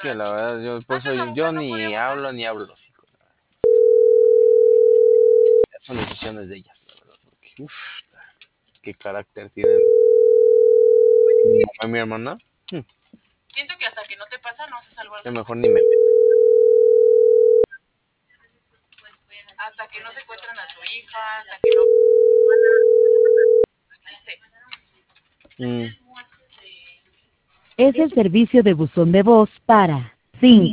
que la verdad, yo por eso yo ni hablo ni hablo, hocico, la verdad. Ya son decisiones de ellas, la verdad, porque, uf, qué carácter tienen mi mamá y mi hermana. Siento que hasta que no te pasa no haces algo al Yo mejor respecto. ni me meto. Hasta que no secuestran a tu hija, hasta que no... No existe. Mm. Es el servicio de buzón de voz para 5